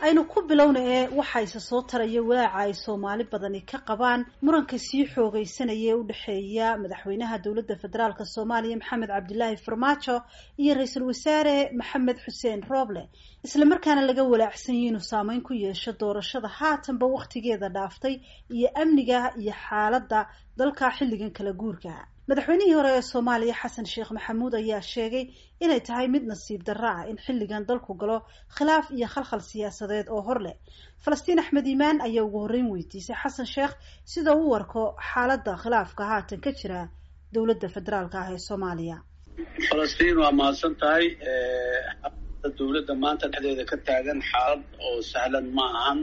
aynu ku bilownay waxa isa soo taraya walaaca ay Soomaali badani ka qabaan muranka sii xoogaysanaya u dhaxeeya madaxweynaha dawladda federaalka Soomaaliya Maxamed Cabdilaahi Farmaajo iyo ra'iisul wasaare Maxamed Xuseen Rooble isla markaana laga walaacsan yahay inuu saameyn ku yeesho doorashada haatanba waqtigeeda dhaaftay iyo amniga iyo xaaladda dalka xilligan kala guurka madaxweynihii hore ee Soomaaliya Xasan Sheekh Maxamuud ayaa sheegay inay tahay mid nasiib darro ah in xilligan dalku galo khilaaf iyo khalkhal siyaasadeed oo hor leh Falastiin Axmed Iimaan ayaa ugu horreyn weydiisay Xasan Sheekh sida uu warko xaaladda khilaafka haatan ka jira dawladda federaalka ah ee Soomaaliya Falastiin waa maasan tahay dawladda maanta dhexdeeda ka taagan xaalad oo sahlan ma ahan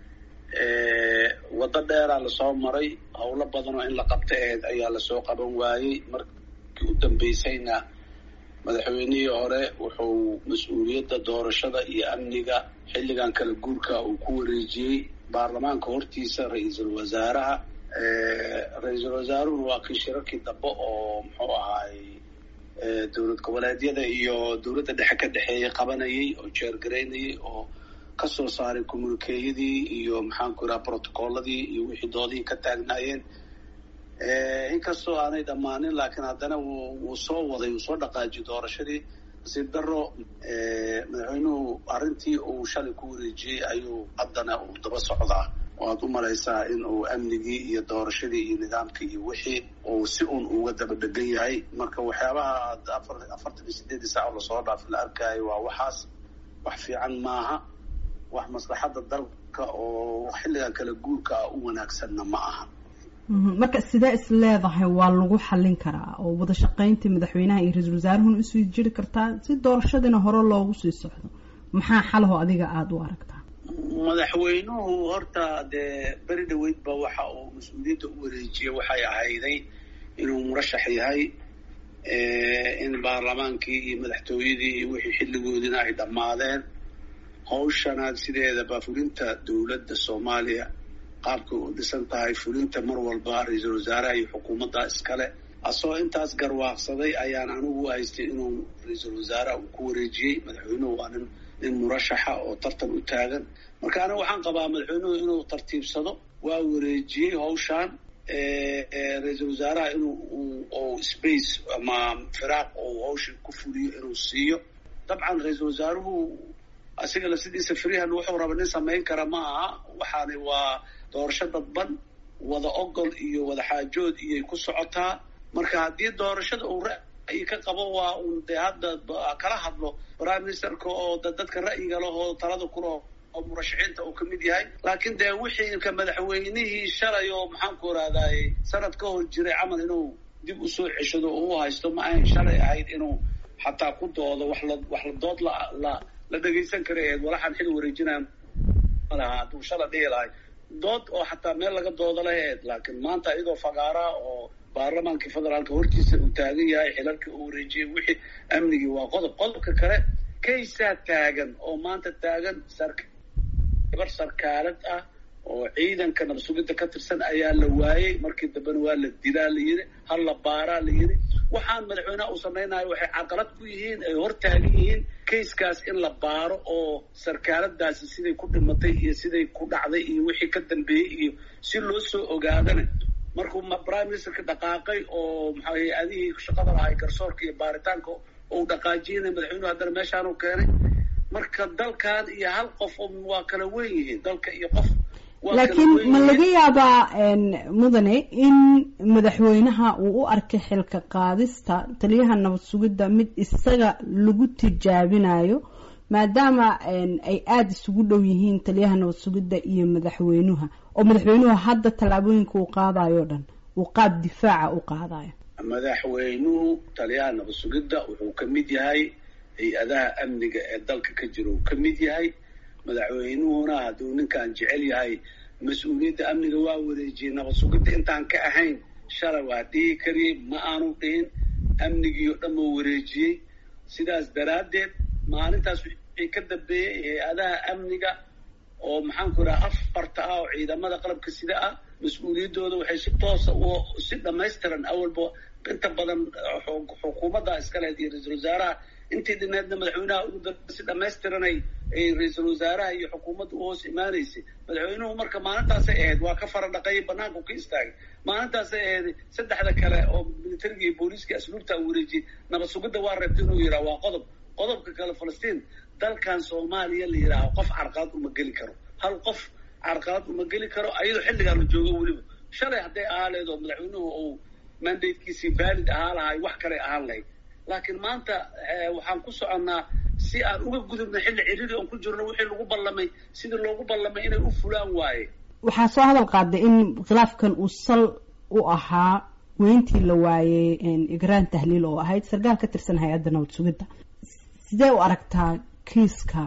wada dheer la soo maray hawlo badan oo in la qabtay ayaa la soo qaban waayay markii u dambeysayna madaxweynihii hore wuxuu mas'uuliyadda doorashada iyo amniga xilligan kala guurka uu ku wareejiyay baarlamaanka hortiisa ra'iisul wasaaraha ra'iisul wasaaruhu waa kii shirarkii dambe oo muxuu ahaay dowlad goboleedyada iyo dowladda dhexe ka dhexeeyay qabanayay oo jeergareynayay oo ka soo saaray communiqueyadii iyo maxaan ku yidhaha protocolladii iyo wixii doodihii ka taagnaayeen inkastoo aanay dhammaanin laakiin haddana wuu soo waday wuu soo dhaqaajiyay doorashadii nasiib darro madaxweynuhu arrintii uu shalay ku wareejiyey ayuu haddana uu daba socdaa oo aad u malaysaa in uu amnigii iyo doorashadii iyo nidaamkii iyo wixii uu si uun uga daba dhegan yahay marka waxyaabaha 48 saac lasoo dhaafay la arkaayo waa waxaas wax fiican maaha wax maslaxadda dalka oo xilligan kala guurka u wanaagsanna ma aha marka sidee is leedahay waa lagu xallin karaa oo wada shaqaynta madaxweynaha iyo ra'iisul wasaaruhu isuu jiri kartaa si doorashadina hore loogu sii socdo maxaa xalaho adiga aad u aragtaa madaxweynuhu horta dee beri dhaweydba waxa uu mas'uuliyadda u wareejiyay waxay ahayday inuu murashax yahay in baarlamaankii iyo madaxtooyadii iyo wixii xilligoodina ay dhammaadeen hawshanaad sideedaba fulinta dawladda Soomaaliya qaabka u dhisan tahay fulinta mar walba ra'iisul wasaaraha iyo xukuumadda iskale asoo intaas garwaaqsaday ayaan anigu haystay inuu ra'iisul wasaaraha ku wareejiyay madaxweynuhu waa nin murashaxa oo tartan u taagan marka anigu waxaan qabaa madaxweynuhu inuu tartiibsado waa wareejiyay hawshan ra'iisul wasaaraha inuu space ama firaaq oo hawsha ku fuliyo inuu siiyo dabcan ra'iisul wasaaruhu asiga la sidiisa firihan wuxuu rabaa nin sameyn kara ma aha waxaani waa doorasho dadban wada ogol iyo wada xaajood iyo ku socotaa marka haddii doorashada uu ra'yi ka qabo waa uu dee hadda kala hadlo prime ministerka oo dadka ra'yiga leh oo talada ku leh oo murashaxiinta uu ka mid yahay laakiin dee wixii ka madaxweynihii shalay oo maxaan ku raadaayay sanad ka hor jiray camal inuu dib u soo ceshado oo u haysto ma ahayn shalay ahayd inuu xataa ku doodo wax la dood la dhageysan karay walaxan xil wareejinaa malaha hadduu shala dhihi lahay dood oo xataa meel laga dooda lahayd laakiin maanta iyadoo fagaara oo baarlamaankii federaalka hortiisa uu taagan yahay xilalkii uu wareejiyey wixii amnigii waa qodobka kale kaysaa taagan oo maanta taagan gabar sarkaalad ah oo ciidanka nabsugidda ka tirsan ayaa la waayey markii dambena waa la dilaa la yidhi hal la baaraa la yidhi waxaan madaxweynaha uu samaynayo waxay caqalad ku yihiin ay hor taagan yihiin kayskaas in la baaro oo sarkaaladaasi siday ku dhimatay iyo siday ku dhacday iyo wixii ka dambeeyey iyo si loo soo ogaadana markuu prime ministerka dhaqaaqay oo maxaa hay-adihii shaqada lahay garsoorka iyo baaritaanka uu dhaqaajiyana madaxweynuhu haddana meeshaanuu keenay marka dalkan iyo hal qof waa kala weyn yihiin dalka iyo qof laakiin ma laga yaabaa mudane in madaxweynaha uu u arkay xilka qaadista taliyaha nabad sugidda mid isaga lagu tijaabinayo maadaama ay aada isugu dhow yihiin taliyaha nabad sugidda iyo madaxweynuha oo madaxweynuhu hadda tallaabooyinka uu qaadayo dhan uu qaab difaaca u qaadayo madaxweynuhu taliyaha nabad sugidda wuxuu ka mid yahay hay-adaha amniga ee dalka ka jira uu ka mid yahay madaxweynuhuna hadduu ninkaan jecel yahay mas-uuliyadda amniga waa wareejiyey nabad sugidda intaan ka ahayn shalay waa dhihi kariyey ma aanu dhihin amnigii oo dhan uu wareejiyey sidaas daraaddeed maalintaas wixii ka dambeeyey hay-adaha amniga oo maxaan ku idhaha afarta ah oo ciidamada qalabka sida ah mas-uuliyaddooda waxay si toosa si dhamaystiran awalba inta badan xukuumadda iska lehed iyo ra-iisul wasaaraha intii dhineedna madaxweynaha ugu si dhamaystiranay ay ra-iisul wasaaraha iyo xukuumadda u hoos imaanaysay madaxweynuhu marka maalintaasay ahayd waa ka fara dhaqayay banaanku ka istaagay maalintaasay ahayd saddexda kale oo militariga iyo booliiska asluubta wareejiyay nabad sugidda waa reebtay inuu yidhaha waa qodobka kale Falastiin dalkan Soomaaliya la yidhaaho qof carqalad uma geli karo hal qof carqalad uma geli karo ayadoo xilligaan la joogo weliba shalay hadday ahaa leed oo madaxweynuhu uu mandatekiisii valid ahaa lahay wax kale ahaan lahayd laakiin maanta waxaan ku soconnaa si aan uga gudubna xilli ciriiri oon ku jirno wixii lagu ballamay sidii loogu ballamay inay u fulaan waaye waxaa soo hadal qaaday in khilaafkan uu sal u ahaa weyntii la waayey igraan tahliil oo ahayd sarkaal ka tirsan hay-adda nabad sugidda sidee u aragtaa kiiska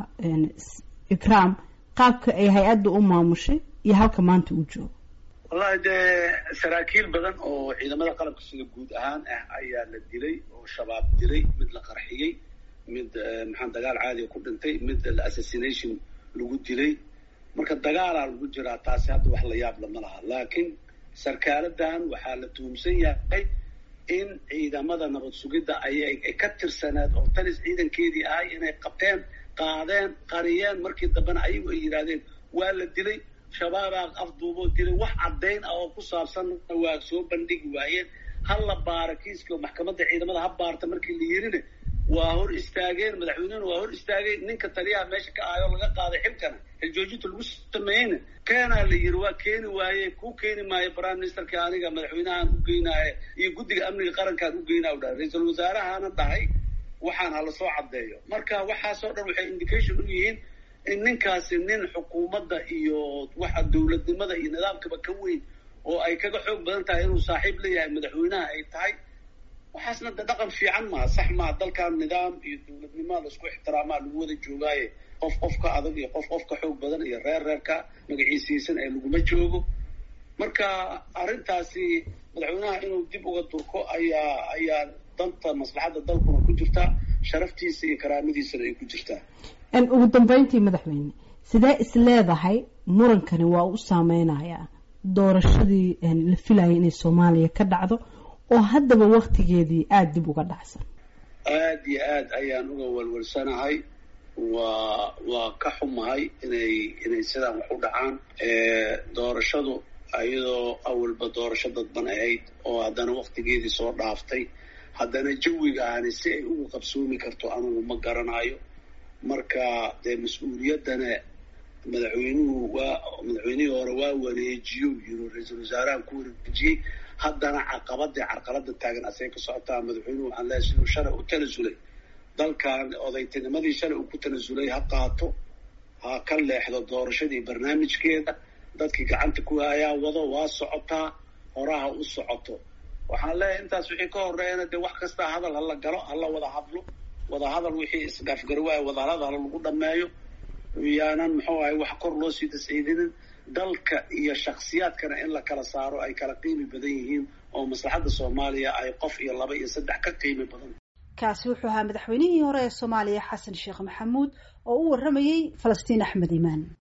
ikraam qaabka ay hay-adda u maamushay iyo halka maanta uu joogo wallahi dee saraakiil badan oo ciidamada qalabka sida guud ahaan ah ayaa la dilay oo shabaab dilay mid la qarxiyey mid maxaan dagaal caadiga ku dhintay mid la assassination lagu dilay marka dagaalaa lagu jiraa taasi hadda wax la yaab lama laha laakiin sarkaaladan waxaa la tuhumsan yahay in ciidamada nabad sugidda ayay ka tirsaneed oo talis ciidankeedii ahay inay qaadeen qariyeen markii dambena ayagu ay yidhaahdeen waa la dilay shabaabaa afduuboo dilay wax caddayn ah oo ku saabsan waa soo bandhigi waayeen hal la baara kiiskii oo maxkamadda ciidamada ha baarta markii la yirina waa hor istaageen madaxweynehuna waa hor istaagay ninka taliyaha meesha ka ahay oo laga qaaday xilkana xiljoojinta lagu sameeyeyna keenaa la yiri waa keeni waaye kuu keeni maayo prime ministerka aniga madaxweynahaan u geynaaye iyo guddiga amniga qarankaan u geynaa u dhahay ra-iisul wasaarahaana dhahay waxaan hala soo caddeeyo marka waxaasoo dhan waxay indication u yihiin in ninkaasi nin xukuumadda iyo waxa dowladnimada iyo nidaamkaba ka weyn oo ay kaga xoog badan tahay inuu saaxiib leeyahay madaxweynaha ay tahay waxaasna de dhaqan fiican maa sax maa dalkan nidaam iyo dowladnimaa laisku ixtiraamaa lagu wada joogaaye qof ka adag iyo qof ka xoog badan iyo reerka magaciisiisan ee laguma joogo marka arrintaasi madaxweynaha inuu dib uga durko ayaa danta maslaxadda dalkuna ku jirtaa sharaftiisa iyo karaamadiisana ay ku jirtaa ugu dambeyntii madaxweyne sidee is leedahay murankani waa u saameynayaa doorashadii la filayay inay Soomaaliya ka dhacdo oo haddaba waqtigeedii aada dib uga dhacsan aada iyo aad ayaan uga walwalsanahay waa ka xumahay inay sidaan wax u dhacaan doorashadu iyadoo awalba doorasho dadban ahayd oo haddana waqtigeedii soo dhaaftay haddana jawigaani si ay ugu qabsoomi karto anugu ma garanayo marka dee mas-uuliyaddana madaxweynihii hore waa wareejiyo yiro ra-iisul wasaarahan ku wareejiyey haddana carqaladda taagan asay ka socotaa madaxweynuhu waxaan leeyahay siduu shalay u tanasulay dalkan odaytinimadii shalay uu ku tanasulay ha qaato ha ka leexdo doorashadii barnaamijkeeda dadkii gacanta ku hayaa wado waa socotaa horaha u socoto waxaan leeyahay intaas wixii ka horeeyana dee wax kasta hadal hala galo hala wada hadal wixii isdhaafgarwaaya wadahadal hala lagu dhameeyo yaanan muxuu ahay wax kor loo sii tasciidinin dalka iyo shakhsiyaadkana in la kala saaro ay kala qiimi badan yihiin oo maslaxadda Soomaaliya ay qof iyo laba iyo saddex ka qiimi badan kaasi wuxuu ahaa madaxweynihii hore ee Soomaaliya Xasan Sheekh Maxamuud oo u waramayay Falastiin Axmed Imaan.